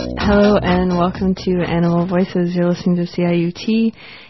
Hello and welcome to Animal Voices. You're listening to CIUT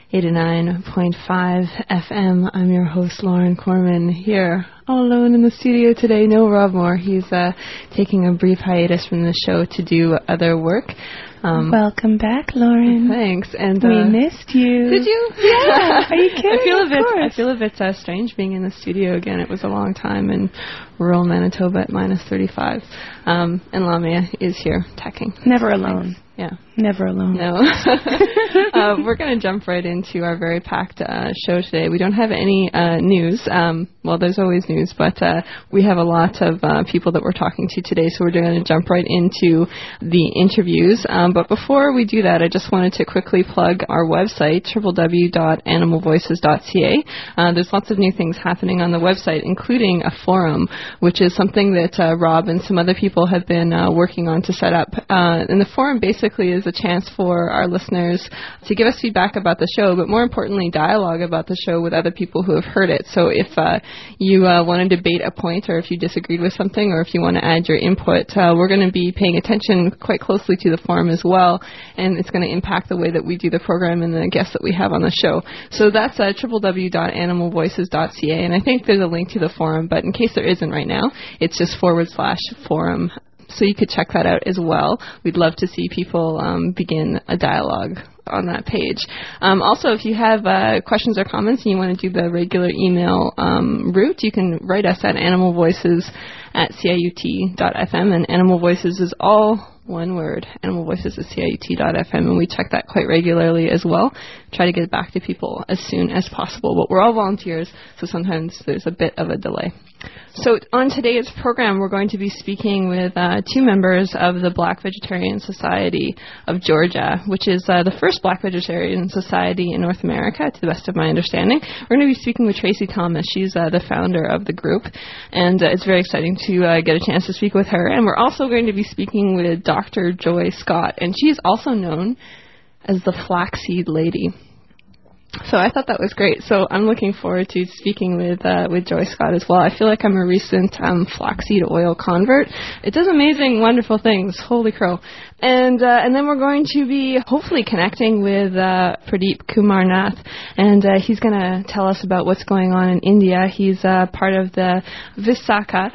89.5 FM. I'm your host, Lauren Corman, here all alone in the studio today. No Rob Moore. He's taking a brief hiatus from the show to do other work. Welcome back, Lauren. Thanks. And we missed you. Did you? Yeah. Are you kidding? I feel a bit strange being in the studio again. It was a long time in rural Manitoba at minus 35. And Lamia is here teching. Never alone. Thanks. Yeah. Never alone. No. We're going to jump right into our very packed show today. We don't have any news. Well, there's always news, but we have a lot of people that we're talking to today, so we're going to jump right into the interviews. But before we do that, I just wanted to quickly plug our website, www.animalvoices.ca. There's lots of new things happening on the website, including a forum, which is something that Rob and some other people have been working on to set up. And the forum basically is a chance for our listeners to give us feedback about the show, but more importantly, dialogue about the show with other people who have heard it. So if you want to debate a point, or if you disagreed with something, or if you want to add your input, we're going to be paying attention quite closely to the forum as well, and it's going to impact the way that we do the program and the guests that we have on the show. So that's www.animalvoices.ca, and I think there's a link to the forum, but in case there isn't right now, it's just /forum. So you could check that out as well. We'd love to see people begin a dialogue on that page. Also, if you have questions or comments and you want to do the regular email route, you can write us at animalvoices@ciut.fm, and Animal Voices is all one word, animalvoices@ciut.fm, and we check that quite regularly as well. Try to get back to people as soon as possible, but we're all volunteers, so sometimes there's a bit of a delay. So on today's program, we're going to be speaking with two members of the Black Vegetarian Society of Georgia, which is the first Black Vegetarian Society in North America, to the best of my understanding. We're going to be speaking with Tracy Thomas. She's the founder of the group, and it's very exciting to get a chance to speak with her. And we're also going to be speaking with Dr. Joy Scott, and she's also known as the Flaxseed Lady. So I thought that was great. So I'm looking forward to speaking with Joy Scott as well. I feel like I'm a recent flaxseed oil convert. It does amazing, wonderful things. Holy crow. And then we're going to be hopefully connecting with Pradeep Kumar Nath, and he's going to tell us about what's going on in India. He's part of the Visakha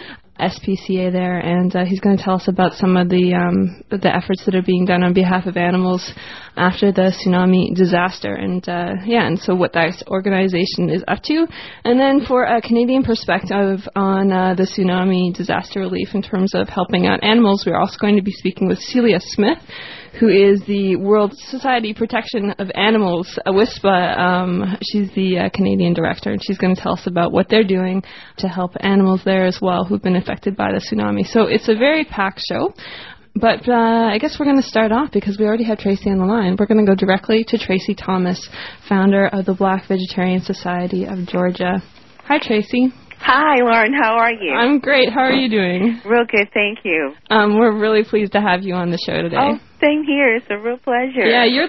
SPCA there, and he's going to tell us about some of the efforts that are being done on behalf of animals after the tsunami disaster, and so what that organization is up to. And then for a Canadian perspective on the tsunami disaster relief in terms of helping out animals, we're also going to be speaking with Celia Smith, who is the World Society Protection of Animals, WISPA. She's the Canadian director, and she's going to tell us about what they're doing to help animals there as well who've been affected by the tsunami. So it's a very packed show. But I guess we're going to start off, because we already have Tracy on the line. We're going to go directly to Tracy Thomas, founder of the Black Vegetarian Society of Georgia. Hi, Tracy. Hi, Lauren. How are you? I'm great. How are you doing? Real good, thank you. We're really pleased to have you on the show today. Oh, same here. It's a real pleasure. Yeah, you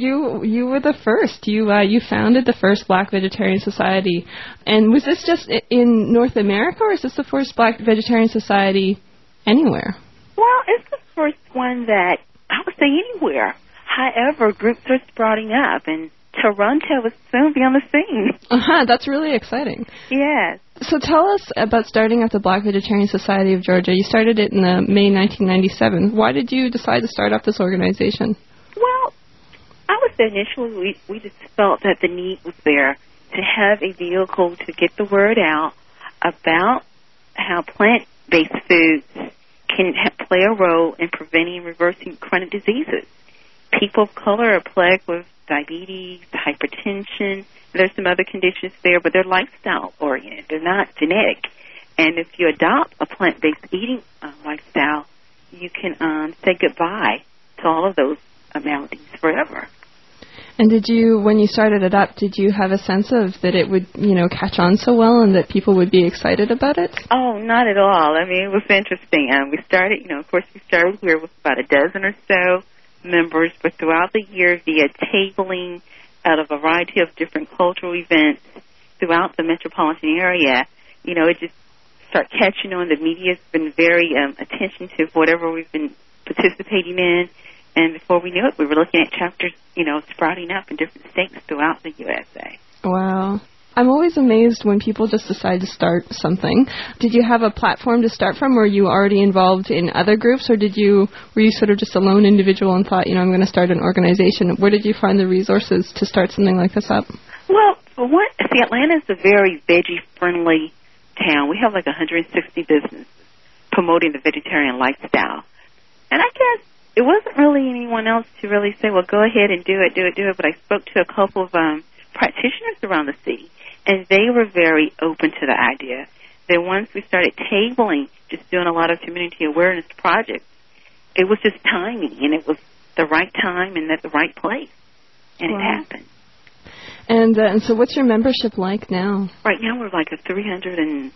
were the first. You founded the first Black Vegetarian Society. And was this just in North America, or is this the first Black Vegetarian Society anywhere? Well, it's the first one that I would say anywhere. However, groups are sprouting up, and Toronto will soon be on the scene. That's really exciting. Yes. So tell us about starting up the Black Vegetarian Society of Georgia. You started it in May 1997. Why did you decide to start up this organization? Well, I would say initially we just felt that the need was there to have a vehicle to get the word out about how plant-based foods can play a role in preventing and reversing chronic diseases. People of color are plagued with diabetes, hypertension. There's some other conditions there, but they're lifestyle-oriented. They're not genetic. And if you adopt a plant-based eating lifestyle, you can say goodbye to all of those maladies forever. And when you started it up, did you have a sense of that it would, catch on so well and that people would be excited about it? Oh, not at all. I mean, it was interesting. We started here with about a dozen or so members, but throughout the year, via tabling at a variety of different cultural events throughout the metropolitan area, it just started catching on. The media's been very attention to whatever we've been participating in, And before we knew it, we were looking at chapters, sprouting up in different states throughout the USA. Wow. I'm always amazed when people just decide to start something. Did you have a platform to start from? Were you already involved in other groups, or were you sort of just a lone individual and thought, I'm going to start an organization? Where did you find the resources to start something like this up? Well, for one, Atlanta's a very veggie-friendly town. We have like 160 businesses promoting the vegetarian lifestyle. And I guess it wasn't really anyone else to really say, well, go ahead and do it. But I spoke to a couple of practitioners around the city, and they were very open to the idea. Then once we started tabling, just doing a lot of community awareness projects, it was just timing, and it was the right time and at the right place, and it happened. And so what's your membership like now? Right now we're like a 350,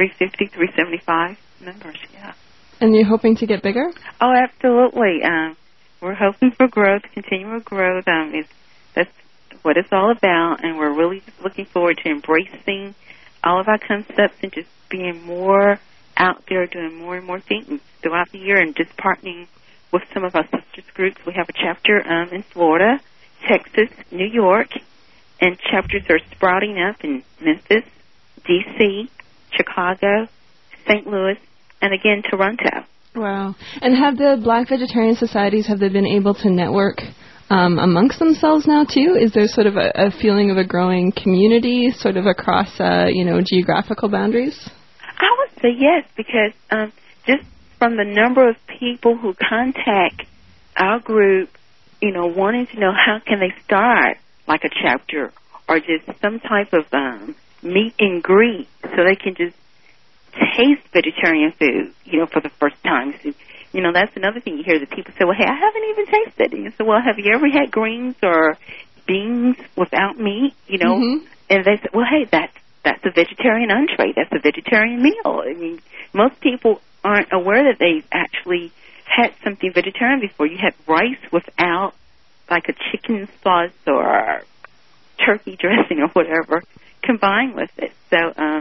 375 members, yeah. And you're hoping to get bigger? Oh, absolutely. We're hoping for growth, continual growth. That's what it's all about, and we're really just looking forward to embracing all of our concepts and just being more out there, doing more and more things throughout the year, and just partnering with some of our sisters groups. We have a chapter in Florida, Texas, New York, and chapters are sprouting up in Memphis, D.C., Chicago, St. Louis, and again, Toronto. Wow. And have the Black Vegetarian Societies, have they been able to network amongst themselves now, too? Is there sort of a feeling of a growing community sort of across, geographical boundaries? I would say yes, because just from the number of people who contact our group, wanting to know how can they start like a chapter or just some type of meet and greet so they can just taste vegetarian food, for the first time. So, that's another thing you hear that people say, well, hey, I haven't even tasted it. And you say, well, have you ever had greens or beans without meat, Mm-hmm. And they say, well, hey, that's a vegetarian entree. That's a vegetarian meal. I mean, most people aren't aware that they've actually had something vegetarian before. You had rice without like a chicken sauce or turkey dressing or whatever combined with it. So,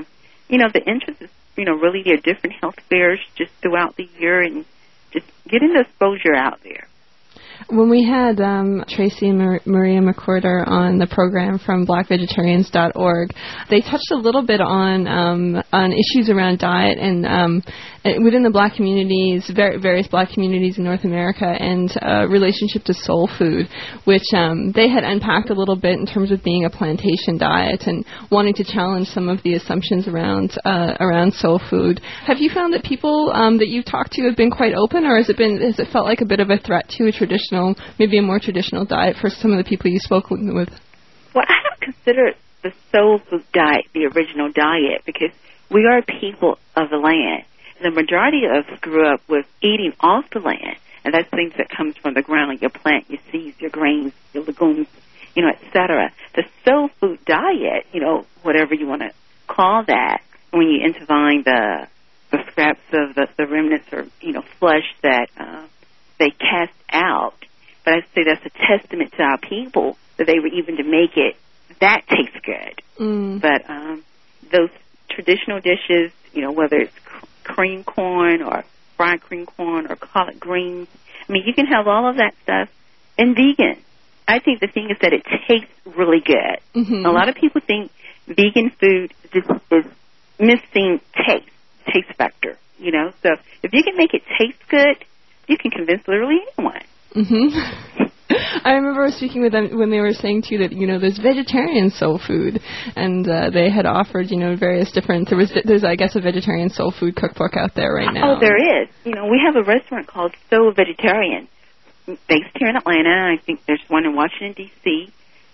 the interest is, really there are different health fairs just throughout the year and just getting the exposure out there. When we had Tracy and Maria McWhorter on the program from blackvegetarians.org, they touched a little bit on issues around diet and within the Black communities, various Black communities in North America, and relationship to soul food, which they had unpacked a little bit in terms of being a plantation diet and wanting to challenge some of the assumptions around soul food. Have you found that people that you've talked to have been quite open, or has it felt like a bit of a threat to maybe a more traditional diet for some of the people you spoke with? Well, I don't consider the soul food diet the original diet because we are people of the land. The majority of us grew up with eating off the land, and that's things that comes from the ground, your plant, your seeds, your grains, your legumes, et cetera. The soul food diet, whatever you want to call that, when you intervine the scraps of the remnants or, flesh that they cast out. But I'd say that's a testament to our people that they were even to make it that tastes good. Mm. But those traditional dishes, whether it's cream corn or fried cream corn or collard greens, you can have all of that stuff and vegan. I think the thing is that it tastes really good. Mm-hmm. A lot of people think vegan food just is missing taste factor, So if you can make it taste good, you can convince literally anyone. Mm-hmm. I remember speaking with them when they were saying, too, that, there's vegetarian soul food, and they had offered, various different, there's, I guess, a vegetarian soul food cookbook out there right now. Oh, there is. We have a restaurant called Soul Vegetarian, based here in Atlanta. I think there's one in Washington, D.C.,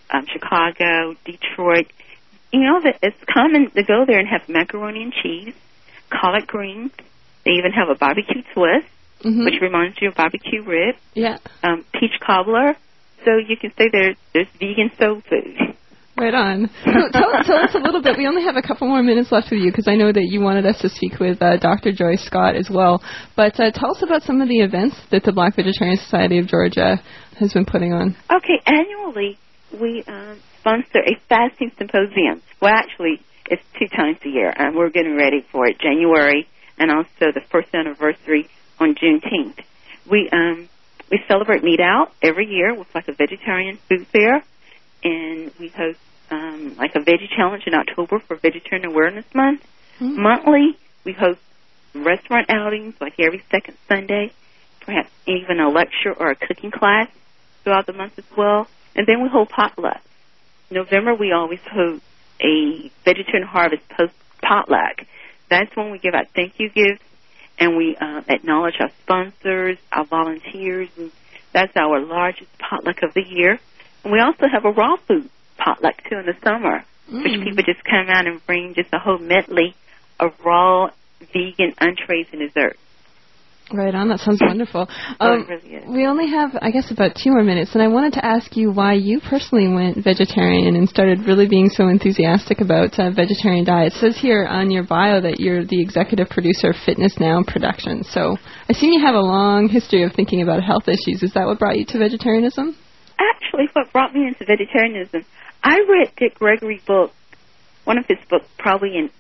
Chicago, Detroit. That it's common to go there and have macaroni and cheese, collard greens. They even have a barbecue twist. Mm-hmm. Which reminds you of barbecue rib. Yeah. Peach cobbler. So you can say there's vegan soul food. Right on. So tell us a little bit. We only have a couple more minutes left with you because I know that you wanted us to speak with Dr. Joyce Scott as well. But tell us about some of the events that the Black Vegetarian Society of Georgia has been putting on. Okay. Annually, we sponsor a fasting symposium. Well, actually, it's 2 times a year. We're getting ready for it, January, and also the first anniversary on Juneteenth. We We celebrate Meat Out every year with like a vegetarian food fair, and we host like a veggie challenge in October for Vegetarian Awareness Month. Mm-hmm. Monthly, we host restaurant outings like every second Sunday, perhaps even a lecture or a cooking class throughout the month as well. And then we hold potlucks. November, we always host a Vegetarian Harvest potluck. That's when we give out thank you gifts, and we acknowledge our sponsors, our volunteers, and that's our largest potluck of the year. And we also have a raw food potluck, too, in the summer, which people just come out and bring just a whole medley of raw vegan entrees and desserts. Right on. That sounds wonderful. It really is. We only have, I guess, about 2 more minutes, and I wanted to ask you why you personally went vegetarian and started really being so enthusiastic about vegetarian diet. It says here on your bio that you're the executive producer of Fitness Now Productions. So I see you have a long history of thinking about health issues. Is that what brought you to vegetarianism? Actually, what brought me into vegetarianism, I read Dick Gregory's book, one of his books, probably in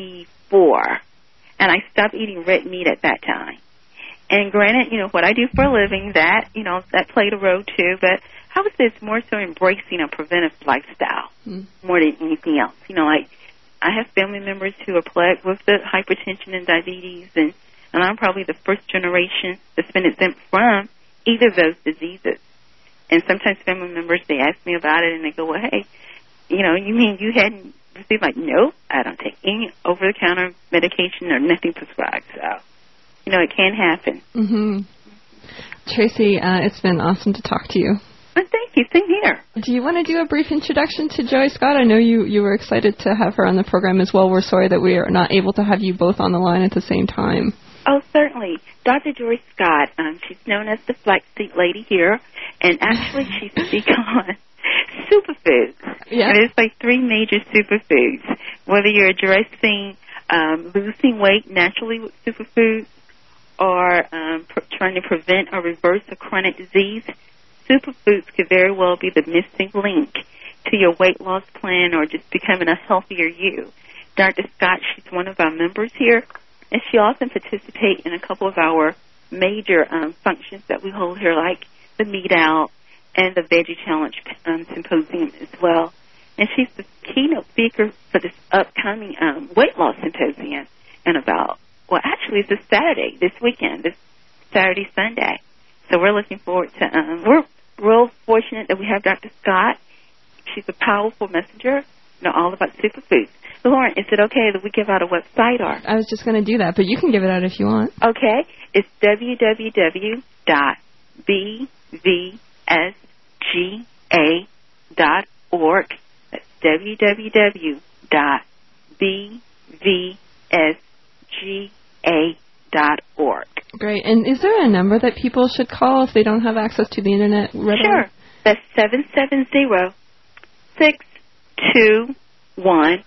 84, and I stopped eating red meat at that time. And granted, what I do for a living, that played a role too, but I would say it's more so embracing a preventive lifestyle more than anything else. Like I have family members who are plagued with the hypertension and diabetes, and I'm probably the first generation that's been exempt from either of those diseases. And sometimes family members, they ask me about it, and they go, well, hey, you mean you hadn't received? Like, no, I don't take any over-the-counter medication or nothing prescribed, so. It can happen. Mm-hmm. Tracy, it's been awesome to talk to you. Well, thank you. Same here. Do you want to do a brief introduction to Joy Scott? I know you were excited to have her on the program as well. We're sorry that we are not able to have you both on the line at the same time. Oh, certainly. Dr. Joy Scott, she's known as the Flaxseed Lady here, and actually she speaks on superfoods. Yeah. And there's like 3 major superfoods. Whether you're addressing losing weight naturally with superfoods, or trying to prevent or reverse a chronic disease, superfoods could very well be the missing link to your weight loss plan or just becoming a healthier you. Dr. Scott, she's one of our members here, and she often participates in a couple of our major functions that we hold here, like the Meat Out and the Veggie Challenge Symposium as well. And she's the keynote speaker for this upcoming weight loss symposium well, actually, it's this Saturday, this weekend, this Saturday, Sunday. So we're looking forward to, we're real fortunate that we have Dr. Scott. She's a powerful messenger, all about superfoods. Lauren, is it okay that we give out a website? Or? I was just going to do that, but you can give it out if you want. Okay. It's www.bvsga.org. That's www.bvsga.org. Great. And is there a number that people should call if they don't have access to the internet readily? Sure. That's 770-621-5056.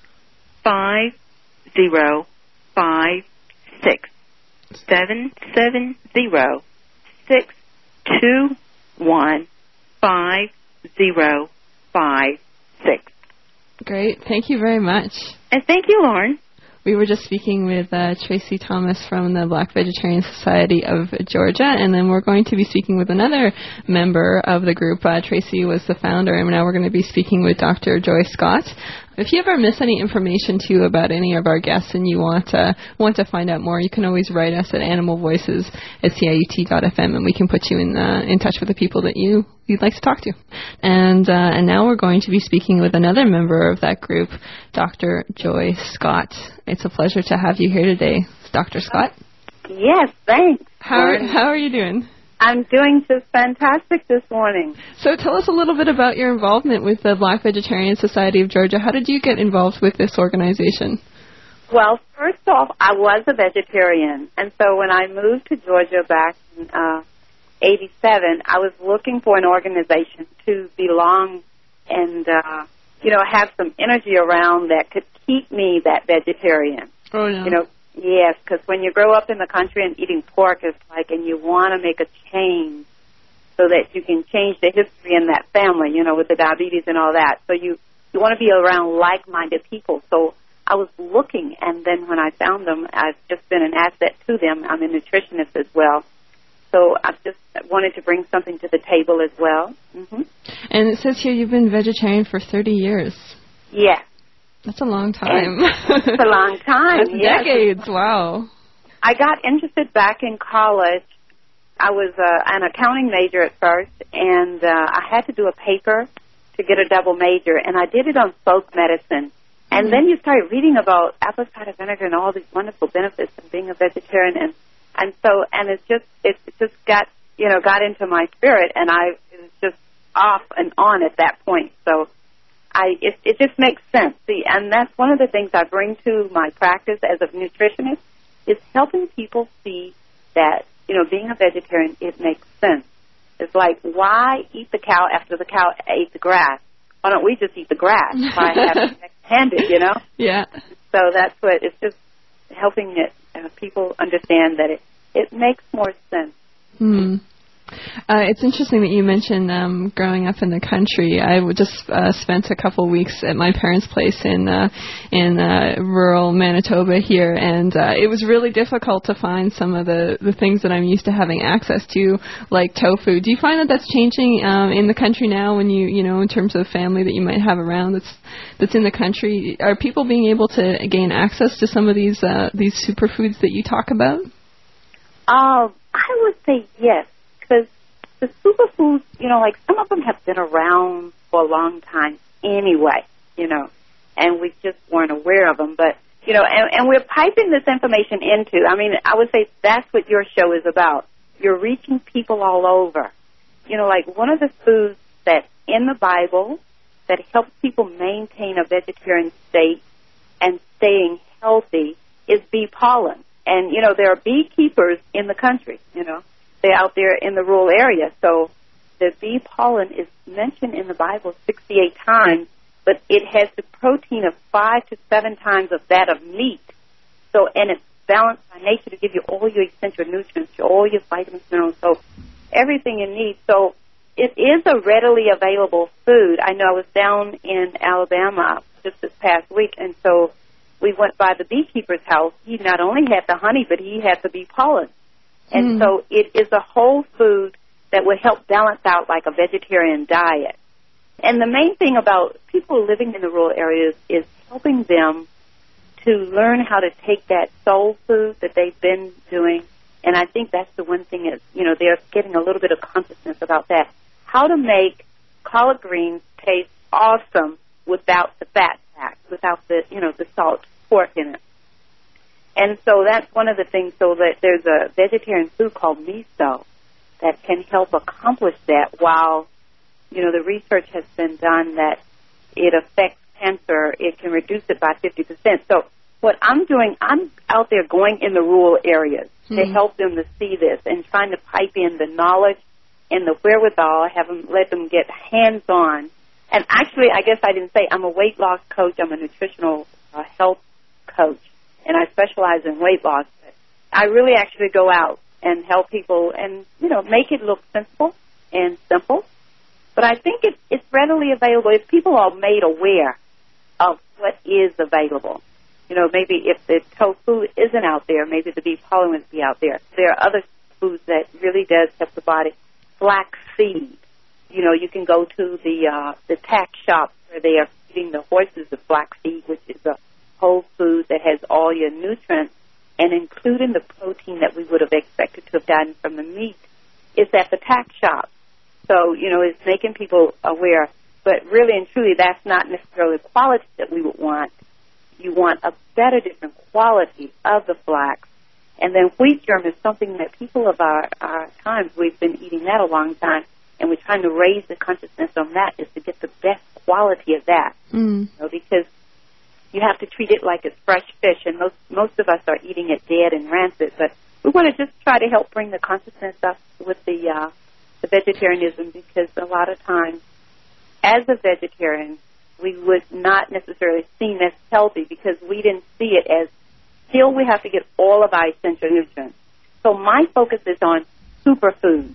770-621-5056. Great. Thank you very much. And thank you, Lauren. We were just speaking with Tracy Thomas from the Black Vegetarian Society of Georgia, and then we're going to be speaking with another member of the group. Tracy was the founder, and now we're going to be speaking with Dr. Joy Scott. If you ever miss any information, too, about any of our guests and you want to find out more, you can always write us at animalvoices@ciut.fm, and we can put you in touch with the people that you'd like to talk to. And now we're going to be speaking with another member of that group, Dr. Joy Scott. It's a pleasure to have you here today, Dr. Scott. Yes, thanks. How are you doing? I'm doing just fantastic this morning. So tell us a little bit about your involvement with the Black Vegetarian Society of Georgia. How did you get involved with this organization? Well, first off, I was a vegetarian, and so when I moved to Georgia back in 87, I was looking for an organization to belong and, have some energy around that could keep me that vegetarian. Oh, no. Yes, because when you grow up in the country and eating pork is and you want to make a change so that you can change the history in that family, with the diabetes and all that. So you want to be around like-minded people. So I was looking, and then when I found them, I've just been an asset to them. I'm a nutritionist as well. so I just wanted to bring something to the table as well. Mm-hmm. And it says here you've been vegetarian for 30 years. Yes. That's a long time. It's a long time. That's yes. decades. Wow. I got interested back in college. I was an accounting major at first, and I had to do a paper to get a double major, and I did it on folk medicine. And then you start reading about apple cider vinegar and all these wonderful benefits of being a vegetarian, and it just got into my spirit, and I was just off and on at that point. So it just makes sense. See, and that's one of the things I bring to my practice as a nutritionist is helping people see that, being a vegetarian, it makes sense. It's like, why eat the cow after the cow ate the grass? Why don't we just eat the grass? Why have it handed, Yeah. So that's what, it's just helping people understand that it makes more sense. Hmm. It's interesting that you mentioned growing up in the country. I just spent a couple weeks at my parents' place in rural Manitoba here, and it was really difficult to find some of the things that I'm used to having access to, like tofu. Do you find that that's changing in the country now when you in terms of family that you might have around that's in the country? Are people being able to gain access to some of these superfoods that you talk about? I would say yes. Because the superfoods, like some of them have been around for a long time anyway, and we just weren't aware of them. But, and we're piping this information into, I would say that's what your show is about. You're reaching people all over. Like one of the foods that's in the Bible that helps people maintain a vegetarian state and staying healthy is bee pollen. And, there are beekeepers in the country, They're out there in the rural area. So the bee pollen is mentioned in the Bible 68 times, but it has the protein of 5 to 7 times of that of meat. So, and it's balanced by nature to give you all your essential nutrients, all your vitamins, minerals, so everything you need. So it is a readily available food. I know I was down in Alabama just this past week, and so we went by the beekeeper's house. He not only had the honey, but he had the bee pollen. And so it is a whole food that would help balance out like a vegetarian diet. And the main thing about people living in the rural areas is helping them to learn how to take that soul food that they've been doing. And I think that's the one thing is, they're getting a little bit of consciousness about that. How to make collard greens taste awesome without the fat pack, without the, the salt pork in it. And so that's one of the things, so that there's a vegetarian food called miso that can help accomplish that while, the research has been done that it affects cancer, it can reduce it by 50%. So what I'm doing, I'm out there going in the rural areas to help them to see this and trying to pipe in the knowledge and the wherewithal, let them get hands-on. And actually, I guess I didn't say, I'm a weight loss coach, I'm a nutritional health coach. And I specialize in weight loss. But I really actually go out and help people and, make it look simple and simple. But I think it's readily available if people are made aware of what is available. Maybe if the tofu isn't out there, maybe the bee pollen would be out there. There are other foods that really does help the body. Flaxseed. You can go to the tack shop where they are feeding the horses the flaxseed, which is a whole food that has all your nutrients, and including the protein that we would have expected to have gotten from the meat, is at the tack shop. So, it's making people aware. But really and truly, that's not necessarily the quality that we would want. You want a better, different quality of the flax. And then wheat germ is something that people of our times, we've been eating that a long time, and we're trying to raise the consciousness on that is to get the best quality of that. Because you have to treat it like it's fresh fish, and most of us are eating it dead and rancid. But we want to just try to help bring the consciousness up with the vegetarianism, because a lot of times, as a vegetarian, we would not necessarily seem as healthy because we didn't see it as still we have to get all of our essential nutrients. So my focus is on superfoods.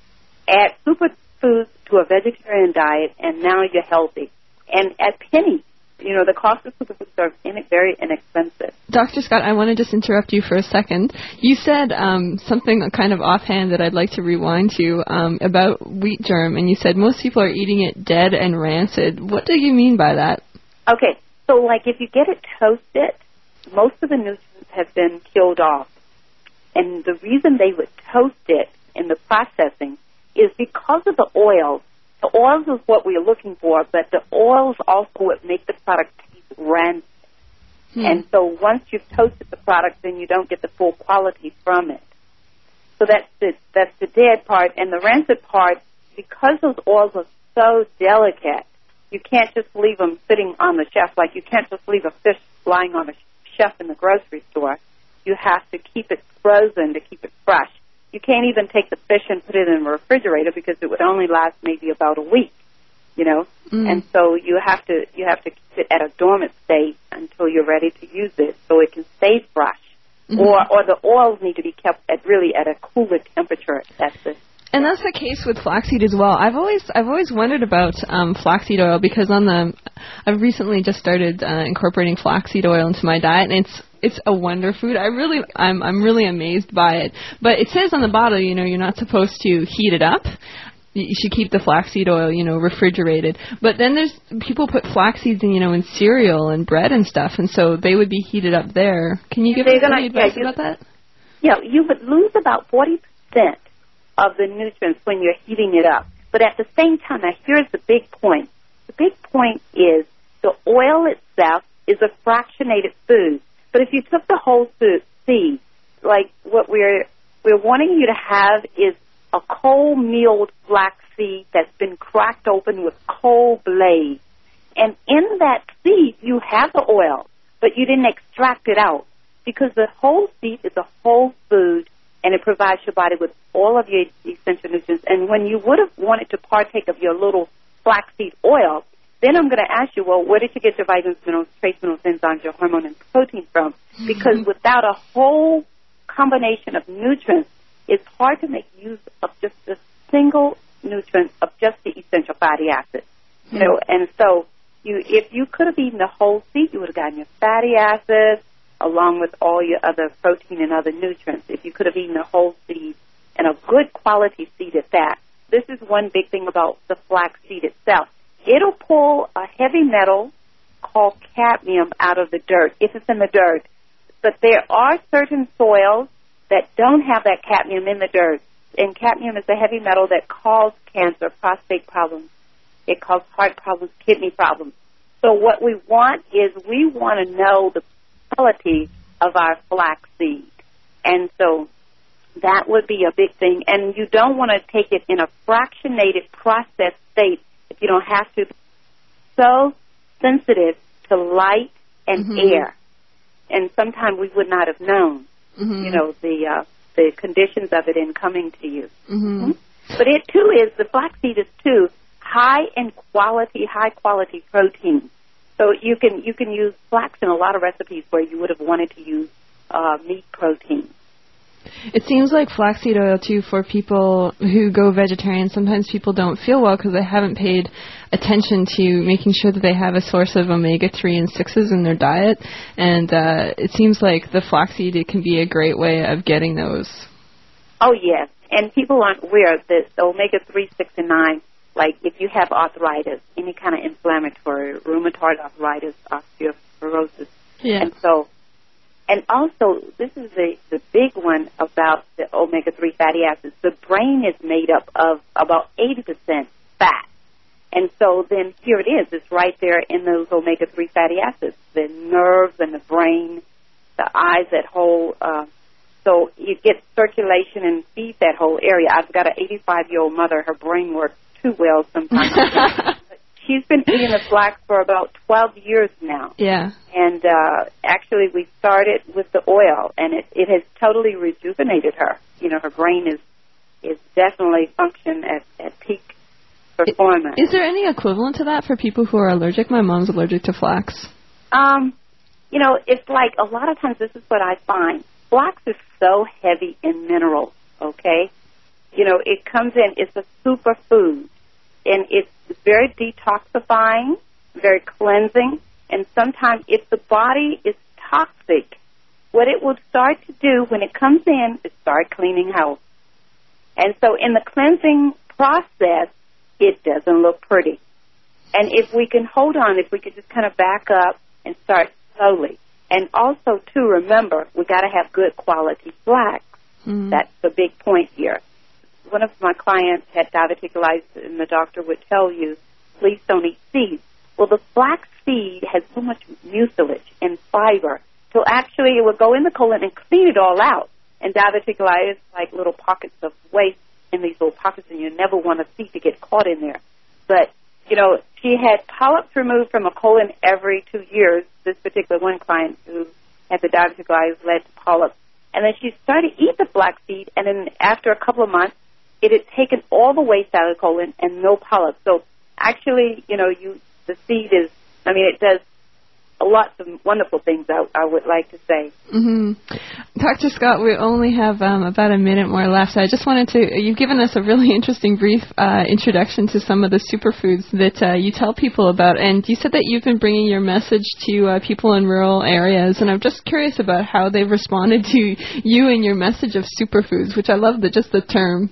Add superfoods to a vegetarian diet, and now you're healthy. And at pennies. the cost of superfoods are very inexpensive. Dr. Scott, I want to just interrupt you for a second. You said something kind of offhand that I'd like to rewind to about wheat germ, and you said most people are eating it dead and rancid. What do you mean by that? Okay, so like if you get it toasted, most of the nutrients have been killed off. And the reason they would toast it in the processing is because of the oils. The oils is what we're looking for, but the oils also would make the product taste rancid. And so once you've toasted the product, then you don't get the full quality from it. So that's the dead part. And the rancid part, because those oils are so delicate, you can't just leave them sitting on the shelf. Like you can't just leave a fish lying on a shelf in the grocery store. You have to keep it frozen to keep it fresh. You can't even take the fish and put it in the refrigerator because it would only last maybe about a week, And so you have to keep it at a dormant state until you're ready to use it so it can stay fresh. Or the oils need to be kept at a cooler temperature. And that's the case with flaxseed as well. I've always wondered about flaxseed oil because I've recently just started incorporating flaxseed oil into my diet, and it's a wonder food. I'm really amazed by it. But it says on the bottle, you're not supposed to heat it up. You should keep the flaxseed oil, refrigerated. But then there's people put flax seeds in cereal and bread and stuff, and so they would be heated up there. Can you give us any advice about that? Yeah, you would lose about 40% of the nutrients when you're heating it up. But at the same time, now here's the big point. The big point is the oil itself is a fractionated food. But if you took the whole seed, like what we're wanting you to have is a cold milled flax seed that's been cracked open with coal blades. And in that seed, you have the oil, but you didn't extract it out because the whole seed is a whole food, and it provides your body with all of your essential nutrients. And when you would have wanted to partake of your little flaxseed oil, then I'm going to ask you, well, where did you get your vitamins, minerals, trace minerals, enzymes, your hormone, and protein from? Because without a whole combination of nutrients, it's hard to make use of just a single nutrient of just the essential fatty acids. And so if you could have eaten the whole seed, you would have gotten your fatty acids along with all your other protein and other nutrients. If you could have eaten the whole seed, and a good quality seed at that. This is one big thing about the flax seed itself. It'll pull a heavy metal called cadmium out of the dirt, if it's in the dirt. But there are certain soils that don't have that cadmium in the dirt. And cadmium is a heavy metal that causes cancer, prostate problems. It causes heart problems, kidney problems. So what we want is we want to know the quality of our flax seed. And so that would be a big thing. And you don't want to take it in a fractionated processed state if you don't have to. So sensitive to light and air. And sometimes we would not have known, the conditions of it in coming to you. But it, too, the flaxseed is, too, high quality protein. So you can use flax in a lot of recipes where you would have wanted to use meat protein. It seems like flaxseed oil, too, for people who go vegetarian, sometimes people don't feel well because they haven't paid attention to making sure that they have a source of omega-3 and 6s in their diet. And it seems like the flaxseed, it can be a great way of getting those. Oh, yes. And people aren't aware that the omega-3, 6, and 9, like if you have arthritis, any kind of inflammatory, rheumatoid arthritis, osteoporosis. Yeah. And also, this is the big one about the omega-3 fatty acids. The brain is made up of about 80% fat. And so then here it is. It's right there in those omega-3 fatty acids, the nerves and the brain, the eyes, that whole. So you get circulation and feed that whole area. I've got an 85-year-old mother. Her brain works too well sometimes. She's been eating the flax for about 12 years now. Yeah. And actually we started with the oil, and it has totally rejuvenated her. Her brain is definitely function at peak performance. Is there any equivalent to that for people who are allergic? My mom's allergic to flax. It's like a lot of times this is what I find. Flax is so heavy in minerals, okay? It comes in, it's a superfood. And it's very detoxifying, very cleansing. And sometimes if the body is toxic, what it will start to do when it comes in is start cleaning house. And so in the cleansing process, it doesn't look pretty. And if we can hold on, if we could just kind of back up and start slowly. And also, too, remember, we got to have good quality flax. Mm-hmm. That's the big point here. One of my clients had diverticulitis, and the doctor would tell you, please don't eat seeds. Well, the flax seed has so much mucilage and fiber, so actually it would go in the colon and clean it all out. And diverticulitis is like little pockets of waste in these little pockets, and you never want a seed to get caught in there. But, you know, she had polyps removed from a colon every 2 years. This particular one client who had the diverticulitis led to polyps. And then she started to eat the flaxseed, and then after a couple of months, it had taken all the waste out of the colon and no polyps. So actually, you know, the seed is, I mean, it does lots of wonderful things, I would like to say. Mm-hmm. Dr. Scott, we only have about a minute more left. So I just wanted to, you've given us a really interesting brief introduction to some of the superfoods that you tell people about. And you said that you've been bringing your message to people in rural areas. And I'm just curious about how they've responded to you and your message of superfoods, which I love just the term.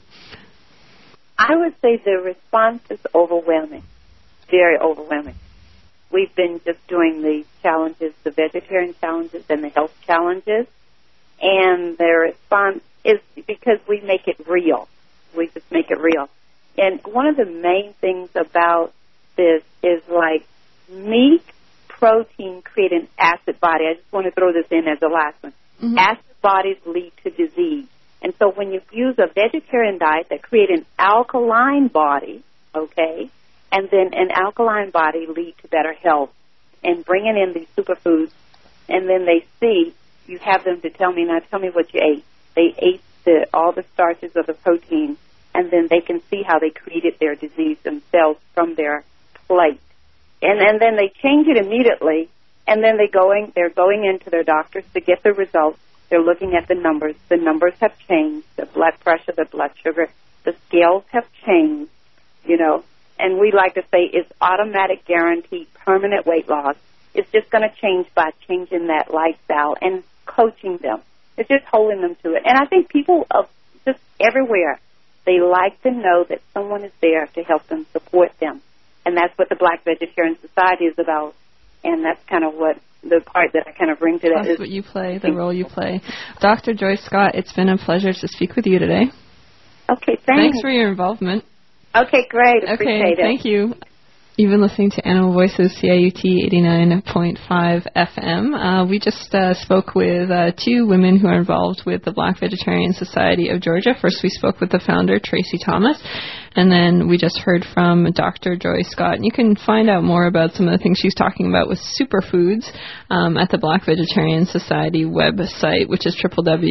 I would say the response is overwhelming, very overwhelming. We've been just doing the challenges, the vegetarian challenges and the health challenges, and their response is because we make it real. We just make it real. And one of the main things about this is like meat, protein create an acid body. I just want to throw this in as the last one. Mm-hmm. Acid bodies lead to disease. And so when you use a vegetarian diet that creates an alkaline body, okay, and then an alkaline body lead to better health, and bringing in these superfoods, and then they see, you have them to tell me, now tell me what you ate. They ate all the starches of the protein, and then they can see how they created their disease themselves from their plate. And then they change it immediately, and then they're going into their doctors to get the results. They're looking at the numbers. The numbers have changed, the blood pressure, the blood sugar, the scales have changed, you know. And we like to say it's automatic, guaranteed, permanent weight loss. It's just going to change by changing that lifestyle and coaching them. It's just holding them to it. And I think people of just everywhere, they like to know that someone is there to help them, support them. And that's what the Black Vegetarian Society is about. And that's kind of what the part that I kind of bring to that. That's what you play, the role you play. Dr. Joyce Scott, it's been a pleasure to speak with you today. Okay, thanks for your involvement. Okay, great. Appreciate it. Thank you. You've been listening to Animal Voices, CIUT 89.5 FM. We just spoke with two women who are involved with the Black Vegetarian Society of Georgia. First, we spoke with the founder, Tracy Thomas, and then we just heard from Dr. Joyce Scott. And you can find out more about some of the things she's talking about with superfoods at the Black Vegetarian Society website, which is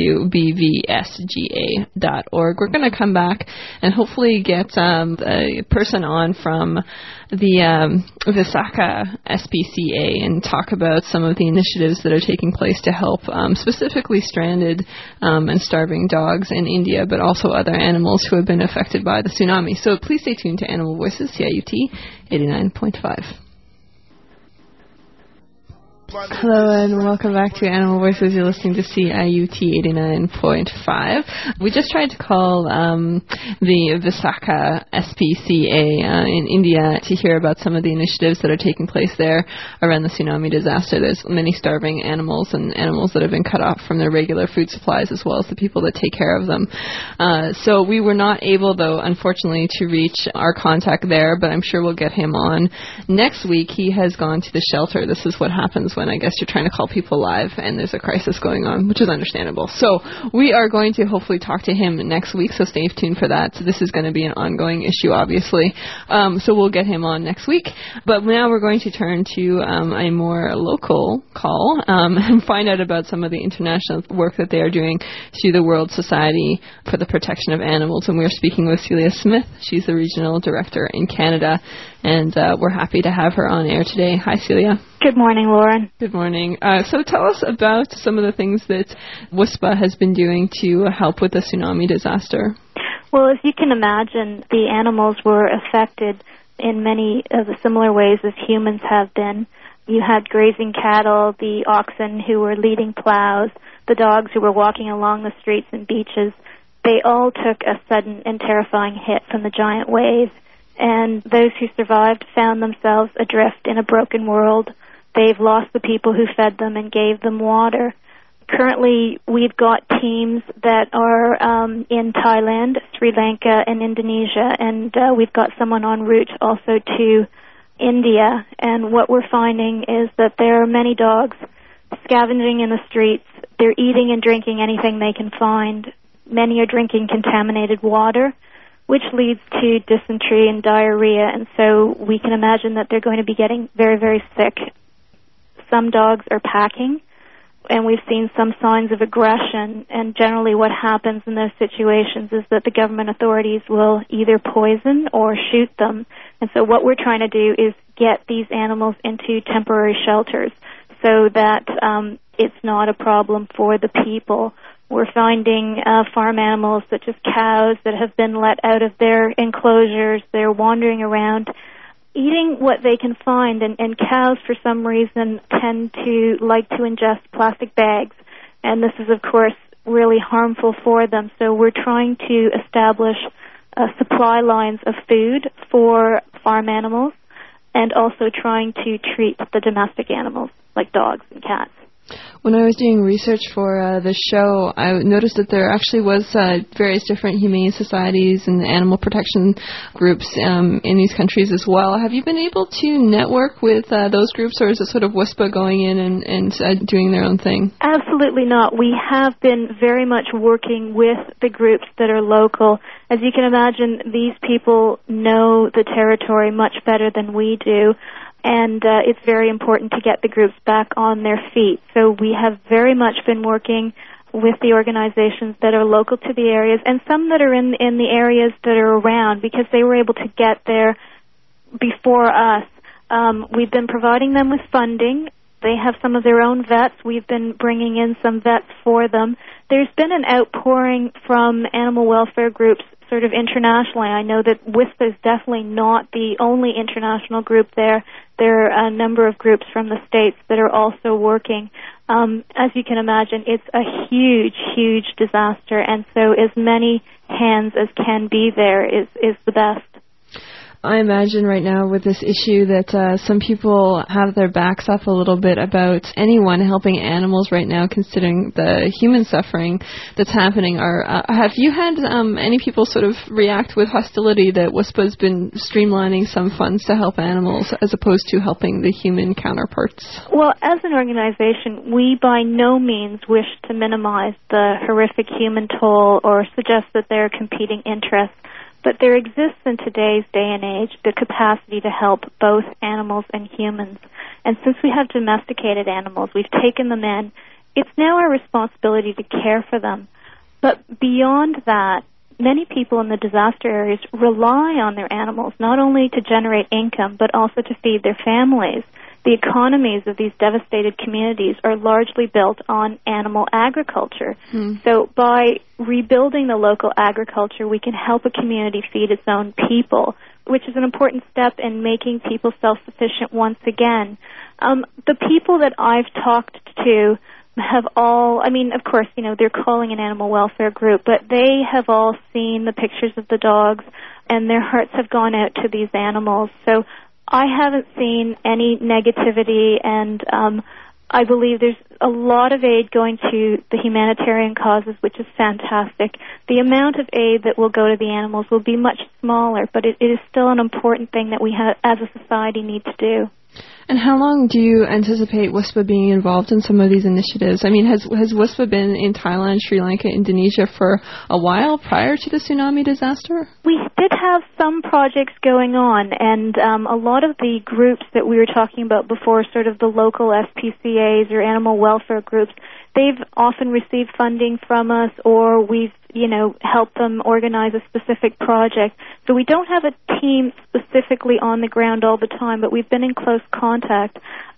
www.bvsga.org. We're going to come back and hopefully get a person on from the Visaka SPCA and talk about some of the initiatives that are taking place to help specifically stranded and starving dogs in India, but also other animals who have been affected by the tsunami. So please stay tuned to Animal Voices, CIUT 89.5. Hello and welcome back to Animal Voices. You're listening to CIUT 89.5. We just tried to call the Visaka SPCA in India to hear about some of the initiatives that are taking place there around the tsunami disaster. There's many starving animals and animals that have been cut off from their regular food supplies, as well as the people that take care of them. So we were not able, though, unfortunately, to reach our contact there, but I'm sure we'll get him on next week. He has gone to the shelter. This is what happens when I guess you're trying to call people live and there's a crisis going on, which is understandable. So we are going to hopefully talk to him next week, so stay tuned for that. So this is going to be an ongoing issue, obviously. So we'll get him on next week. But now we're going to turn to a more local call and find out about some of the international work that they are doing through the World Society for the Protection of Animals. And we're speaking with Celia Smith. She's the regional director in Canada. And we're happy to have her on air today. Hi, Celia. Good morning, Lauren. Good morning. So tell us about some of the things that WUSPA has been doing to help with the tsunami disaster. Well, as you can imagine, the animals were affected in many of the similar ways as humans have been. You had grazing cattle, the oxen who were leading plows, the dogs who were walking along the streets and beaches. They all took a sudden and terrifying hit from the giant waves, and those who survived found themselves adrift in a broken world. They've lost the people who fed them and gave them water. Currently, we've got teams that are in Thailand, Sri Lanka, and Indonesia, and we've got someone en route also to India. And what we're finding is that there are many dogs scavenging in the streets. They're eating and drinking anything they can find. Many are drinking contaminated water, which leads to dysentery and diarrhea, and so we can imagine that they're going to be getting very, very sick. Some dogs are packing, and we've seen some signs of aggression, and generally what happens in those situations is that the government authorities will either poison or shoot them. And so what we're trying to do is get these animals into temporary shelters so that it's not a problem for the people. We're finding farm animals such as cows that have been let out of their enclosures. They're wandering around eating what they can find, and cows for some reason tend to like to ingest plastic bags, and this is of course really harmful for them. So we're trying to establish supply lines of food for farm animals and also trying to treat the domestic animals like dogs and cats. When I was doing research for the show, I noticed that there actually was various different humane societies and animal protection groups in these countries as well. Have you been able to network with those groups, or is it sort of WISPA going in and doing their own thing? Absolutely not. We have been very much working with the groups that are local. As you can imagine, these people know the territory much better than we do. And it's very important to get the groups back on their feet. So we have very much been working with the organizations that are local to the areas and some that are in the areas that are around because they were able to get there before us. We've been providing them with funding. They have some of their own vets. We've been bringing in some vets for them. There's been an outpouring from animal welfare groups sort of internationally. I know that WISPA is definitely not the only international group there. There are a number of groups from the States that are also working. As you can imagine, it's a huge, huge disaster, and so as many hands as can be there is the best. I imagine right now with this issue that some people have their backs up a little bit about anyone helping animals right now, considering the human suffering that's happening. Have you had any people sort of react with hostility that WISPA's been streamlining some funds to help animals as opposed to helping the human counterparts? Well, as an organization, we by no means wish to minimize the horrific human toll or suggest that there are competing interests. But there exists in today's day and age the capacity to help both animals and humans. And since we have domesticated animals, we've taken them in, it's now our responsibility to care for them. But beyond that, many people in the disaster areas rely on their animals, not only to generate income, but also to feed their families. The economies of these devastated communities are largely built on animal agriculture. So by rebuilding the local agriculture, we can help a community feed its own people, which is an important step in making people self-sufficient once again. The people that I've talked to have all, I mean, of course, they're calling an animal welfare group, but they have all seen the pictures of the dogs, and their hearts have gone out to these animals. So I haven't seen any negativity, and I believe there's a lot of aid going to the humanitarian causes, which is fantastic. The amount of aid that will go to the animals will be much smaller, but it is still an important thing that we as a society need to do. And how long do you anticipate WISPA being involved in some of these initiatives? I mean, has WISPA been in Thailand, Sri Lanka, Indonesia for a while prior to the tsunami disaster? We did have some projects going on, and a lot of the groups that we were talking about before, sort of the local SPCAs or animal welfare groups, they've often received funding from us, or we've helped them organize a specific project. So we don't have a team specifically on the ground all the time, but we've been in close contact.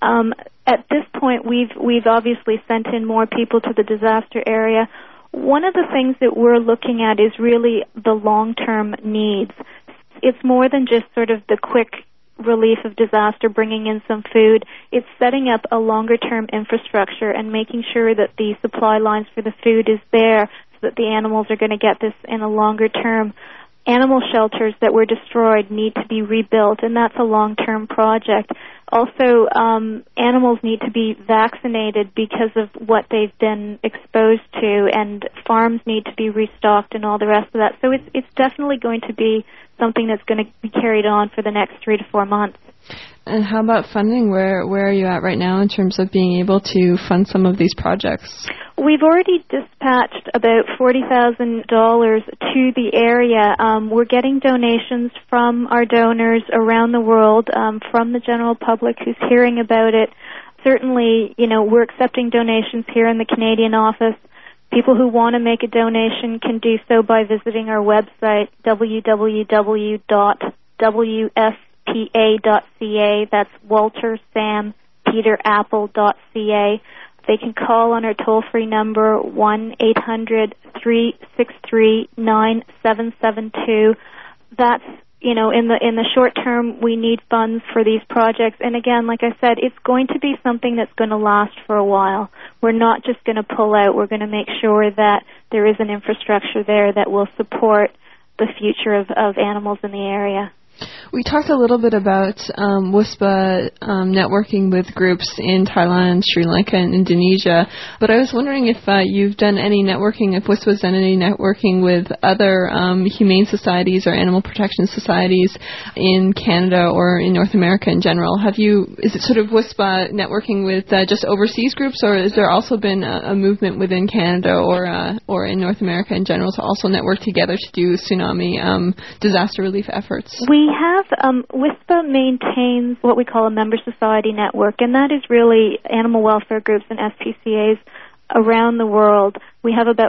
At this point, we've obviously sent in more people to the disaster area. One of the things that we're looking at is really the long-term needs. It's more than just sort of the quick relief of disaster, bringing in some food. It's setting up a longer-term infrastructure and making sure that the supply lines for the food is there so that the animals are going to get this in a longer term. Animal shelters that were destroyed need to be rebuilt, and that's a long-term project. Also, animals need to be vaccinated because of what they've been exposed to, and farms need to be restocked and all the rest of that. So it's definitely going to be something that's going to be carried on for the next 3 to 4 months. And how about funding? Where are you at right now in terms of being able to fund some of these projects? We've already dispatched about $40,000 to the area. We're getting donations from our donors around the world, from the general public who's hearing about it. Certainly, we're accepting donations here in the Canadian office. People who want to make a donation can do so by visiting our website, www.wspa.ca. That's WalterSamPeterApple.ca. They can call on our toll-free number, 1-800-363-9772. That's, in the short term, we need funds for these projects. And again, like I said, it's going to be something that's going to last for a while. We're not just going to pull out. We're going to make sure that there is an infrastructure there that will support the future of animals in the area. We talked a little bit about WSPA networking with groups in Thailand, Sri Lanka, and Indonesia, but I was wondering if you've done any networking, if WSPA's done any networking with other humane societies or animal protection societies in Canada or in North America in general. Is it sort of WSPA networking with just overseas groups, or has there also been a movement within Canada or in North America in general to also network together to do tsunami disaster relief efforts? We have, WSPA maintains what we call a member society network, and that is really animal welfare groups and SPCAs around the world. We have about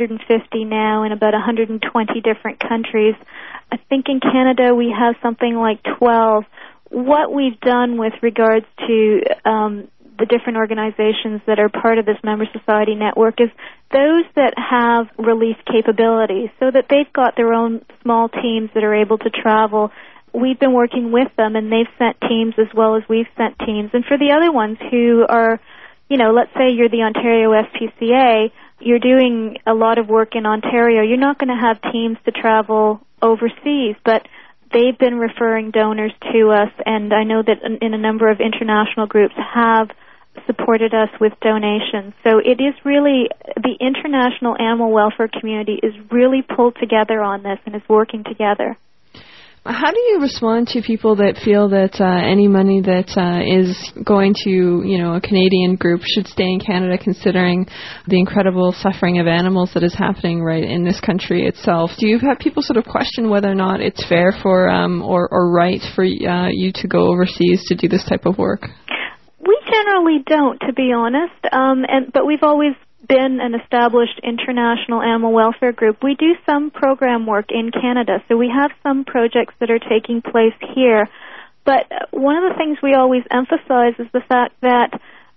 450 now in about 120 different countries. I think in Canada we have something like 12. What we've done with regards to the different organizations that are part of this member society network is those that have relief capabilities, so that they've got their own small teams that are able to travel. We've been working with them, and they've sent teams as well as we've sent teams. And for the other ones who are, let's say you're the Ontario SPCA, you're doing a lot of work in Ontario, you're not going to have teams to travel overseas, but they've been referring donors to us, and I know that in a number of international groups have supported us with donations. So it is really, the international animal welfare community is really pulled together on this and is working together. How do you respond to people that feel that any money that is going to, a Canadian group should stay in Canada, considering the incredible suffering of animals that is happening right in this country itself? Do you have people sort of question whether or not it's fair for or right for you to go overseas to do this type of work? We generally don't, to be honest, but we've always been an established international animal welfare group. We do some program work in Canada, so we have some projects that are taking place here. But one of the things we always emphasize is the fact that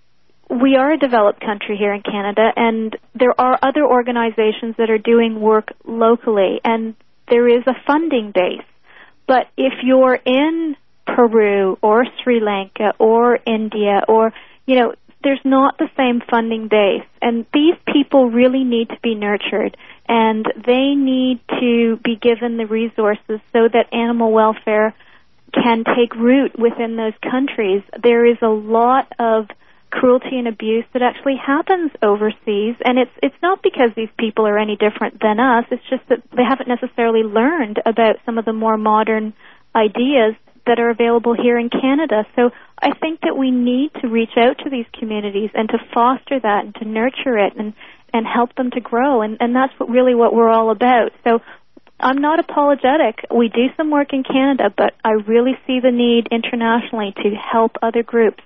we are a developed country here in Canada, and there are other organizations that are doing work locally, and there is a funding base. But if you're in Peru or Sri Lanka or India or, there's not the same funding base. And these people really need to be nurtured, and they need to be given the resources so that animal welfare can take root within those countries. There is a lot of cruelty and abuse that actually happens overseas, and it's not because these people are any different than us. It's just that they haven't necessarily learned about some of the more modern ideas that are available here in Canada. So I think that we need to reach out to these communities and to foster that and to nurture it and help them to grow. And that's really what we're all about. So I'm not apologetic. We do some work in Canada, but I really see the need internationally to help other groups.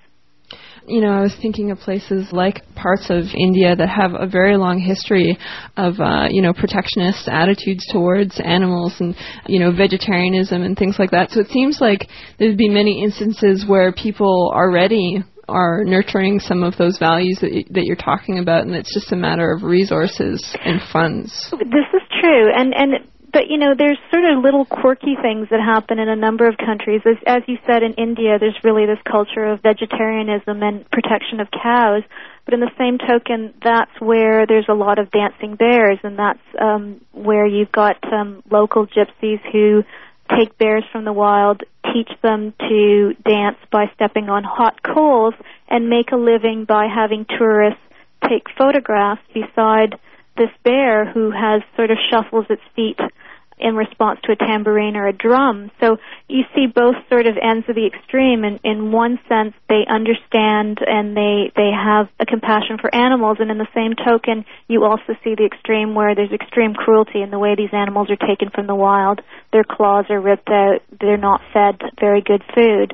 I was thinking of places like parts of India that have a very long history of, protectionist attitudes towards animals and, vegetarianism and things like that. So it seems like there'd be many instances where people already are nurturing some of those values that you're talking about, and it's just a matter of resources and funds. This is true, and But, there's sort of little quirky things that happen in a number of countries. As you said, in India, there's really this culture of vegetarianism and protection of cows. But in the same token, that's where there's a lot of dancing bears, and that's where you've got local gypsies who take bears from the wild, teach them to dance by stepping on hot coals, and make a living by having tourists take photographs beside this bear who has sort of shuffles its feet in response to a tambourine or a drum. So you see both sort of ends of the extreme. And in one sense, they understand and they have a compassion for animals. And in the same token, you also see the extreme where there's extreme cruelty in the way these animals are taken from the wild. Their claws are ripped out. They're not fed very good food.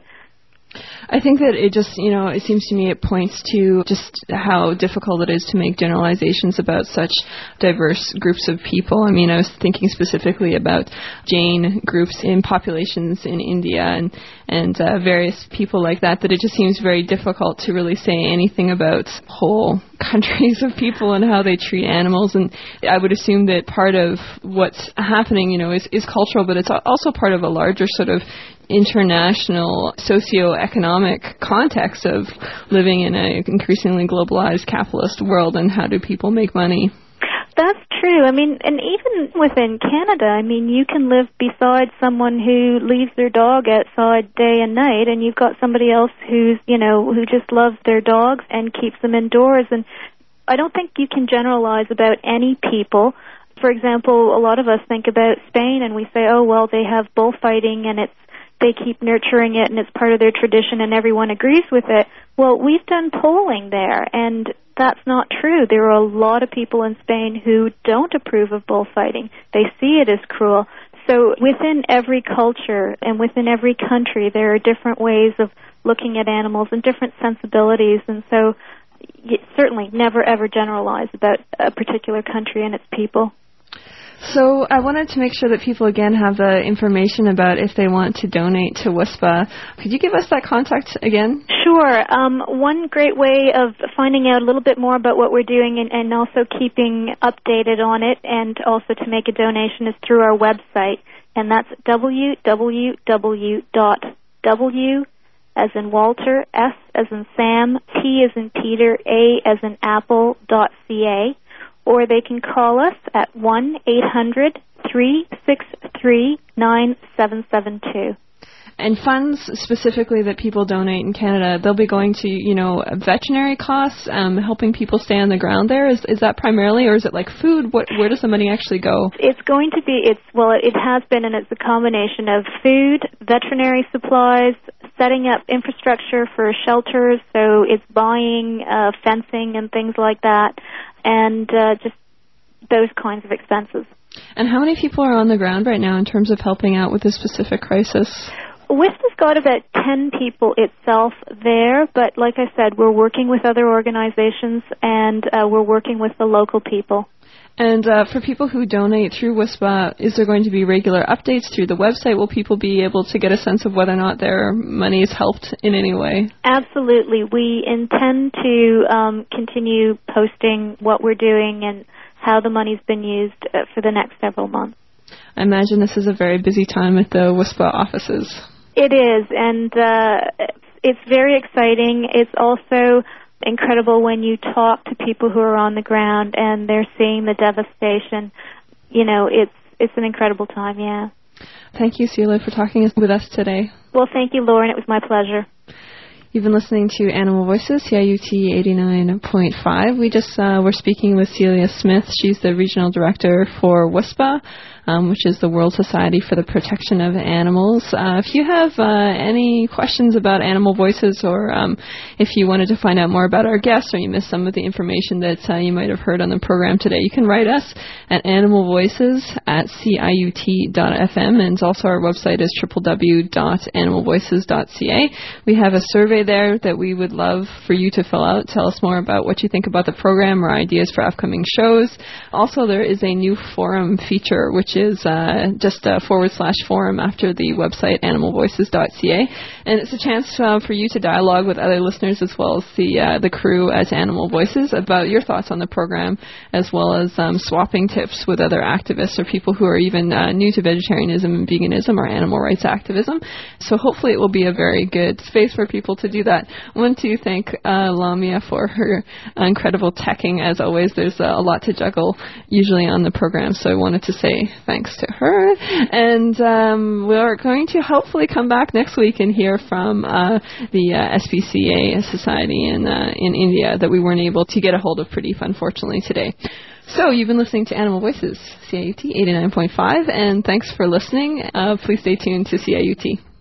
I think that it just, it seems to me it points to just how difficult it is to make generalizations about such diverse groups of people. I mean, I was thinking specifically about Jain groups in populations in India and various people like that it just seems very difficult to really say anything about whole countries of people and how they treat animals. And I would assume that part of what's happening, is cultural, but it's also part of a larger sort of international socio-economic context of living in an increasingly globalized capitalist world, and how do people make money? That's true. I mean, and even within Canada, you can live beside someone who leaves their dog outside day and night, and you've got somebody else who just loves their dogs and keeps them indoors. And I don't think you can generalize about any people. For example, a lot of us think about Spain and we say, oh, well, they have bullfighting and they keep nurturing it and it's part of their tradition and everyone agrees with it. Well, we've done polling there, and that's not true. There are a lot of people in Spain who don't approve of bullfighting. They see it as cruel. So within every culture and within every country, there are different ways of looking at animals and different sensibilities. And so you certainly never, ever generalize about a particular country and its people. So I wanted to make sure that people, again, have the information about if they want to donate to WSPA. Could you give us that contact again? Sure. One great way of finding out a little bit more about what we're doing and also keeping updated on it and also to make a donation is through our website, and that's www.w as in Walter, S as in Sam, P as in Peter, A as in Apple.ca. Or they can call us at 1-800-363-9772. And funds specifically that people donate in Canada, they'll be going to, veterinary costs, helping people stay on the ground there. Is that primarily, or is it like food? Where does the money actually go? It's going to be, it has been, and it's a combination of food, veterinary supplies, setting up infrastructure for shelters, so it's buying fencing and things like that, and just those kinds of expenses. And how many people are on the ground right now in terms of helping out with this specific crisis? WSPA's got about 10 people itself there, but like I said, we're working with other organizations and we're working with the local people. And for people who donate through WSPA, is there going to be regular updates through the website? Will people be able to get a sense of whether or not their money is helped in any way? Absolutely. We intend to continue posting what we're doing and how the money's been used for the next several months. I imagine this is a very busy time at the WSPA offices. It is, and it's very exciting. It's also incredible when you talk to people who are on the ground and they're seeing the devastation. It's an incredible time, yeah. Thank you, Celia, for talking with us today. Well, thank you, Lauren. It was my pleasure. You've been listening to Animal Voices, CIUT 89.5. We just were speaking with Celia Smith. She's the Regional Director for WSPA, which is the World Society for the Protection of Animals. If you have any questions about Animal Voices, or if you wanted to find out more about our guests, or you missed some of the information that you might have heard on the program today, you can write us at animalvoices@ciut.fm, and also our website is www.animalvoices.ca. We have a survey there that we would love for you to fill out. Tell us more about what you think about the program or ideas for upcoming shows. Also, there is a new forum feature, which which is just a /forum after the website animalvoices.ca. And it's a chance for you to dialogue with other listeners as well as the crew as Animal Voices about your thoughts on the program, as well as swapping tips with other activists or people who are even new to vegetarianism and veganism or animal rights activism. So hopefully it will be a very good space for people to do that. I want to thank Lamia for her incredible teching. As always, there's a lot to juggle usually on the program, so I wanted to say thanks to her. And we're going to hopefully come back next week and hear from the SPCA Society in India that we weren't able to get a hold of pretty unfortunately today. So you've been listening to Animal Voices, CIUT 89.5, and thanks for listening. Please stay tuned to CIUT.